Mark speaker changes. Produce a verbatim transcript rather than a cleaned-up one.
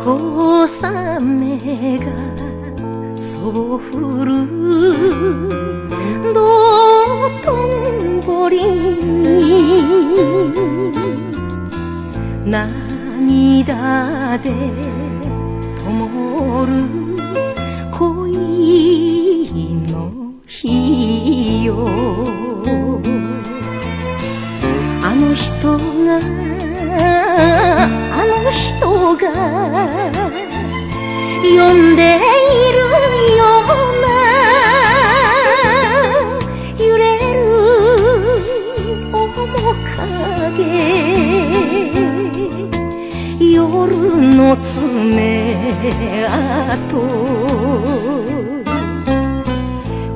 Speaker 1: 小雨がそう降る道頓堀に涙で灯る恋の火よ。あの人があの人が呼んでいるような揺れる面影、夜の爪痕